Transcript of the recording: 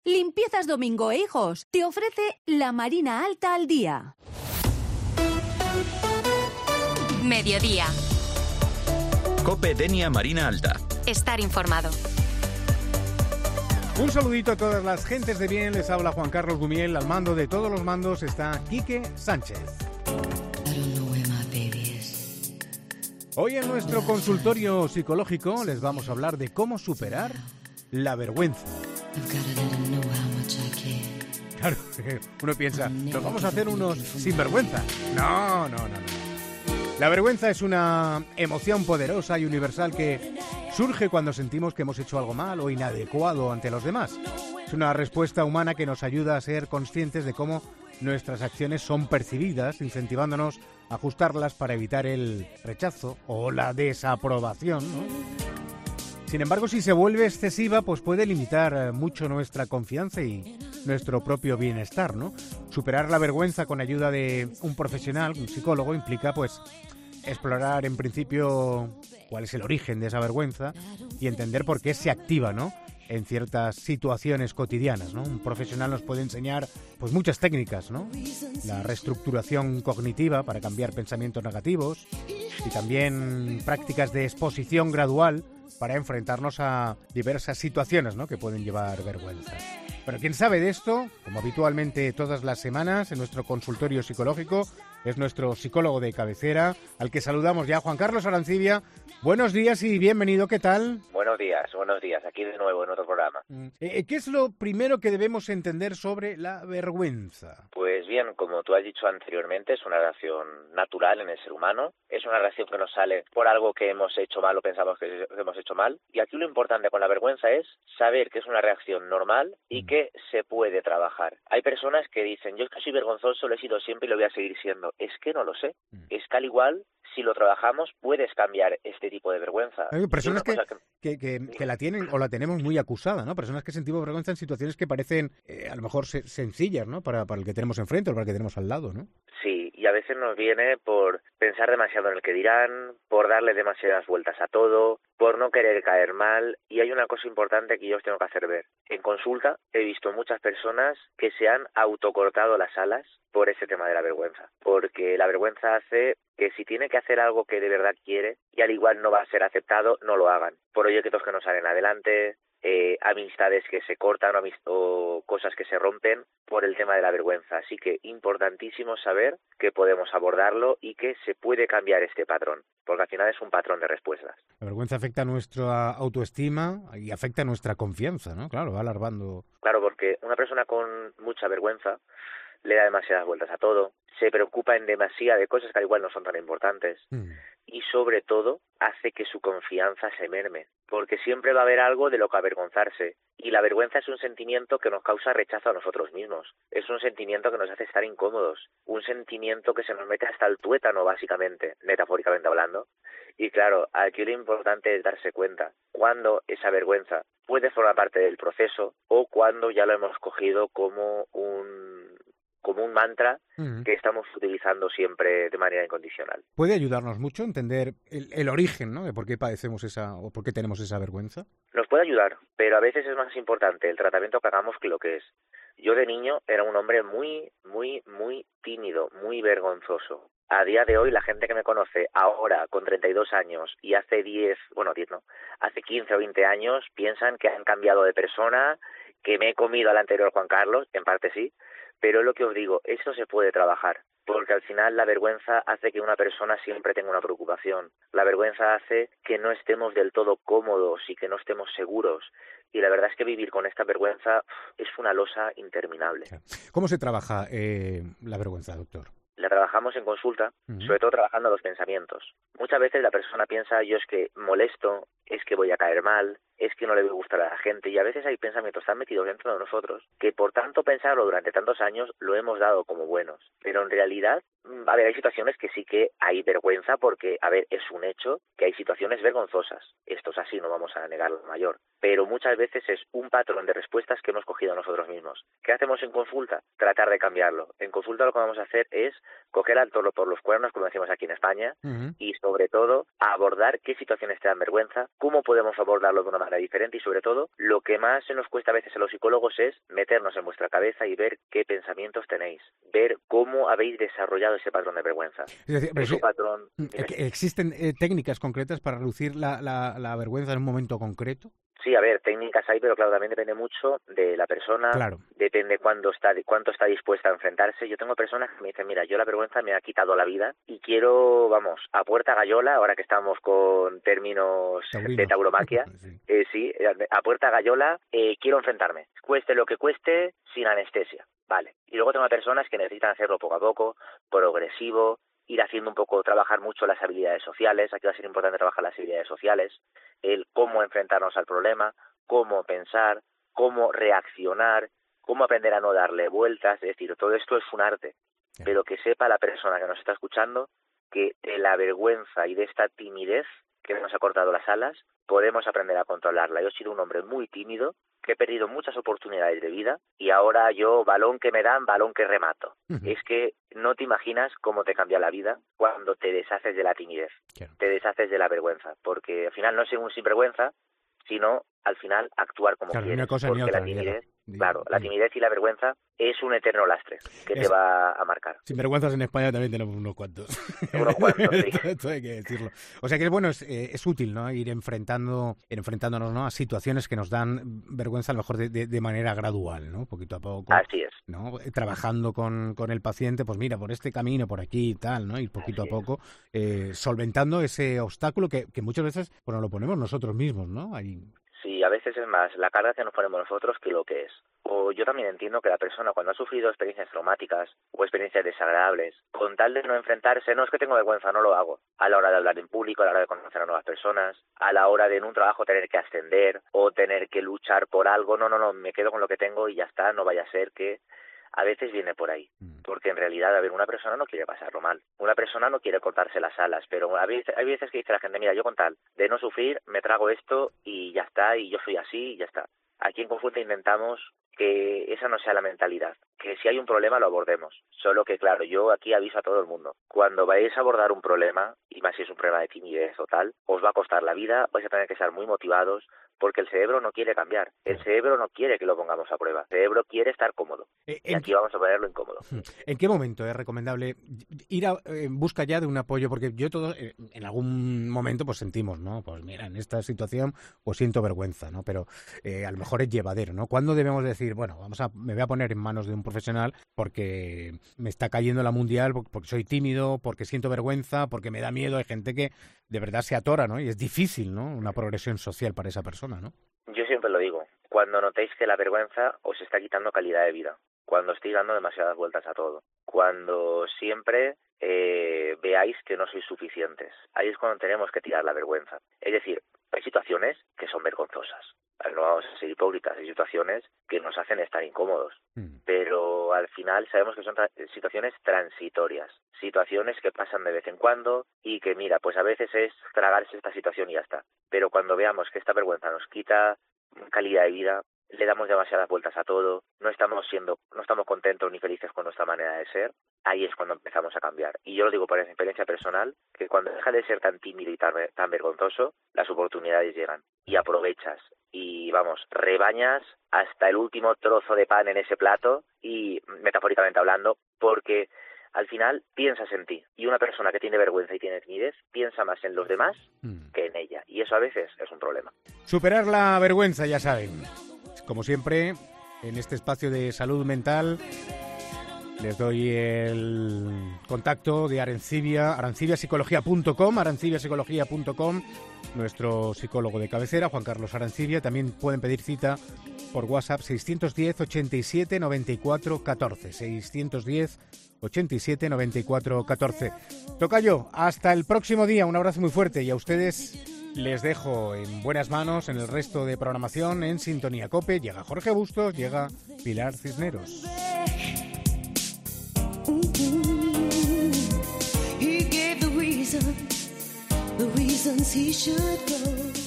Limpiezas Domingo e Hijos te ofrece la Marina Alta al día. Mediodía. COPE Denia Marina Alta. Estar informado. Un saludito a todas las gentes de bien, les habla Juan Carlos Gumiel, al mando de todos los mandos está Quique Sánchez. Hoy en nuestro consultorio psicológico les vamos a hablar de cómo superar la vergüenza. Claro, uno piensa, nos vamos a hacer unos sinvergüenza. No. La vergüenza es una emoción poderosa y universal que surge cuando sentimos que hemos hecho algo mal o inadecuado ante los demás. Es una respuesta humana que nos ayuda a ser conscientes de cómo nuestras acciones son percibidas, incentivándonos a ajustarlas para evitar el rechazo o la desaprobación, ¿no? Sin embargo, si se vuelve excesiva, pues puede limitar mucho nuestra confianza y nuestro propio bienestar, ¿no? Superar la vergüenza con ayuda de un profesional, un psicólogo, implica, pues, explorar en principio cuál es el origen de esa vergüenza y entender por qué se activa, ¿no?, en ciertas situaciones cotidianas, ¿no? Un profesional nos puede enseñar, pues, muchas técnicas, ¿no? La reestructuración cognitiva para cambiar pensamientos negativos y también prácticas de exposición gradual para enfrentarnos a diversas situaciones, ¿no?, que pueden llevar vergüenza. Pero quien sabe de esto, como habitualmente todas las semanas en nuestro consultorio psicológico, es nuestro psicólogo de cabecera, al que saludamos ya, Juan Carlos Arancibia. Buenos días y bienvenido, ¿qué tal? Buenos días, aquí de nuevo en otro programa. ¿Qué es lo primero que debemos entender sobre la vergüenza? Pues bien, como tú has dicho anteriormente, es una reacción natural en el ser humano, es una reacción que nos sale por algo que hemos hecho mal o pensamos que hemos hecho mal, y aquí lo importante con la vergüenza es saber que es una reacción normal y que se puede trabajar. Hay personas que dicen, yo es que soy vergonzoso, lo he sido siempre y lo voy a seguir siendo. Es que no lo sé, es que al igual, si lo trabajamos, puedes cambiar este tipo de vergüenza. Hay personas que la tienen o la tenemos muy acusada, ¿no? Personas que sentimos vergüenza en situaciones que parecen a lo mejor sencillas, ¿no? Para el que tenemos enfrente o para el que tenemos al lado, ¿no? Sí, y a veces nos viene por pensar demasiado en el que dirán, por darle demasiadas vueltas a todo, por no querer caer mal, y hay una cosa importante que yo os tengo que hacer ver. En consulta he visto muchas personas que se han autocortado las alas por ese tema de la vergüenza, porque la vergüenza hace que si tiene que hacer algo que de verdad quiere y al igual no va a ser aceptado, no lo hagan. Proyectos que no salen adelante, amistades que se cortan o cosas que se rompen por el tema de la vergüenza. Así que importantísimo saber que podemos abordarlo y que se puede cambiar este patrón, porque al final es un patrón de respuestas. La vergüenza afecta a nuestra autoestima y afecta a nuestra confianza, ¿no? Claro, va alargando. Claro, porque una persona con mucha vergüenza le da demasiadas vueltas a todo, se preocupa en demasía de cosas que al igual no son tan importantes y sobre todo hace que su confianza se merme, porque siempre va a haber algo de lo que avergonzarse y la vergüenza es un sentimiento que nos causa rechazo a nosotros mismos, es un sentimiento que nos hace estar incómodos, un sentimiento que se nos mete hasta el tuétano básicamente, metafóricamente hablando, y claro, aquí lo importante es darse cuenta cuando esa vergüenza puede formar parte del proceso o cuando ya lo hemos cogido como un mantra que estamos utilizando siempre de manera incondicional. ¿Puede ayudarnos mucho a entender el origen, ¿no?, de por qué padecemos o por qué tenemos esa vergüenza? Nos puede ayudar, pero a veces es más importante el tratamiento que hagamos que lo que es. Yo de niño era un hombre muy tímido, muy vergonzoso. A día de hoy la gente que me conoce ahora con 32 años y hace 15 o 20 años piensan que han cambiado de persona, que me he comido al anterior Juan Carlos, en parte sí, pero lo que os digo, esto se puede trabajar, porque al final la vergüenza hace que una persona siempre tenga una preocupación. La vergüenza hace que no estemos del todo cómodos y que no estemos seguros. Y la verdad es que vivir con esta vergüenza es una losa interminable. ¿Cómo se trabaja la vergüenza, doctor? La trabajamos en consulta, sobre todo trabajando los pensamientos. Muchas veces la persona piensa, yo es que molesto, es que voy a caer mal, es que no le voy a gustar a la gente, y a veces hay pensamientos tan metidos dentro de nosotros que por tanto pensarlo durante tantos años lo hemos dado como buenos. Pero en realidad, hay situaciones que sí que hay vergüenza porque, es un hecho que hay situaciones vergonzosas. Esto es así, no vamos a negarlo mayor. Pero muchas veces es un patrón de respuestas que hemos cogido nosotros mismos. ¿Qué hacemos en consulta? Tratar de cambiarlo. En consulta lo que vamos a hacer es coger al toro por los cuernos, como decimos aquí en España, y sobre todo abordar qué situaciones te dan vergüenza, cómo podemos abordarlo de una manera diferente y sobre todo lo que más se nos cuesta a veces a los psicólogos es meternos en vuestra cabeza y ver qué pensamientos tenéis, ver cómo habéis desarrollado ese patrón de vergüenza. Es decir, patrón... ¿Existen técnicas concretas para reducir la vergüenza en un momento concreto? Sí, a ver, técnicas hay, pero claro, también depende mucho de la persona, claro. Depende cuánto está dispuesta a enfrentarse. Yo tengo personas que me dicen, mira, yo la vergüenza me ha quitado la vida y quiero, vamos, a puerta gallola, ahora que estamos con términos de tauromaquia, sí, a puerta gallola, quiero enfrentarme, cueste lo que cueste, sin anestesia, vale. Y luego tengo personas que necesitan hacerlo poco a poco, progresivo, ir haciendo un poco, trabajar mucho las habilidades sociales. Aquí va a ser importante trabajar las habilidades sociales, el cómo enfrentarnos al problema, cómo pensar, cómo reaccionar, cómo aprender a no darle vueltas. Es decir, todo esto es un arte, pero que sepa la persona que nos está escuchando que de la vergüenza y de esta timidez que nos ha cortado las alas, podemos aprender a controlarla. Yo he sido un hombre muy tímido, que he perdido muchas oportunidades de vida y ahora yo, balón que me dan, balón que remato. Es que no te imaginas cómo te cambia la vida cuando te deshaces de la timidez, te deshaces de la vergüenza, porque al final no es ser un sinvergüenza, sino al final actuar como quieres. Una cosa ni otra, la timidez, claro, la timidez y la vergüenza es un eterno lastre que te va a marcar. Sinvergüenzas en España también tenemos unos cuantos. Unos cuantos, sí. Esto hay que decirlo. O sea que bueno, es útil, ¿no? Ir enfrentándonos, ¿no? A situaciones que nos dan vergüenza a lo mejor de manera gradual, ¿no? Poquito a poco. Así es. ¿No? Trabajando con el paciente, pues mira, por este camino, por aquí y tal, ¿no? Ir poquito a poco solventando ese obstáculo que muchas veces, bueno, lo ponemos nosotros mismos, ¿no? Sí, a veces es más la carga que nos ponemos nosotros que lo que es. O yo también entiendo que la persona cuando ha sufrido experiencias traumáticas o experiencias desagradables, con tal de no enfrentarse, no es que tengo vergüenza, no lo hago. A la hora de hablar en público, a la hora de conocer a nuevas personas, a la hora de en un trabajo tener que ascender o tener que luchar por algo, no, me quedo con lo que tengo y ya está, no vaya a ser que... A veces viene por ahí, porque en realidad, a ver, una persona no quiere pasarlo mal, una persona no quiere cortarse las alas, pero hay veces que dice la gente, mira, yo con tal de no sufrir, me trago esto y ya está, y yo soy así y ya está. Aquí en Confuente intentamos que esa no sea la mentalidad, que si hay un problema lo abordemos, solo que claro, yo aquí aviso a todo el mundo, cuando vais a abordar un problema, y más si es un problema de timidez o tal, os va a costar la vida, vais a tener que estar muy motivados, porque el cerebro no quiere cambiar, el cerebro no quiere que lo pongamos a prueba, el cerebro quiere estar cómodo, y aquí vamos a ponerlo incómodo. ¿En qué momento es recomendable ir en busca ya de un apoyo? Porque yo en algún momento pues sentimos, ¿no? Pues mira, en esta situación pues siento vergüenza, ¿no? Pero a lo mejor es llevadero, ¿no? ¿Cuándo debemos decir, bueno, me voy a poner en manos de un profesional porque me está cayendo la mundial, porque soy tímido, porque siento vergüenza, porque me da miedo? Hay gente que de verdad se atora, ¿no? Y es difícil, ¿no? Una progresión social para esa persona, ¿no? Yo siempre lo digo, cuando notéis que la vergüenza os está quitando calidad de vida, cuando estéis dando demasiadas vueltas a todo, cuando siempre veáis que no sois suficientes, ahí es cuando tenemos que tirar la vergüenza. Es decir, hay situaciones que son vergonzosas, no vamos a ser hipócritas, hay situaciones que nos hacen estar incómodos, pero al final sabemos que son situaciones transitorias, situaciones que pasan de vez en cuando y que mira, pues a veces es tragarse esta situación y ya está, pero cuando veamos que esta vergüenza nos quita calidad de vida, le damos demasiadas vueltas a todo, no estamos contentos ni felices con nuestra manera de ser, ahí es cuando empezamos a cambiar. Y yo lo digo por experiencia personal, que cuando deja de ser tan tímido y tan vergonzoso, las oportunidades llegan y aprovechas y vamos, rebañas hasta el último trozo de pan en ese plato y metafóricamente hablando, porque al final piensas en ti y una persona que tiene vergüenza y tiene timidez piensa más en los demás que en ella y eso a veces es un problema. Superar la vergüenza, ya saben. Como siempre, en este espacio de salud mental les doy el contacto de Arancibia, arancibiapsicología.com, nuestro psicólogo de cabecera, Juan Carlos Arancibia. También pueden pedir cita por WhatsApp 610 87 94 14, 610 87 94 14. Tocayo, hasta el próximo día, un abrazo muy fuerte y a ustedes les dejo en buenas manos en el resto de programación en Sintonía COPE. Llega Jorge Bustos, llega Pilar Cisneros. He gave the reasons he should go.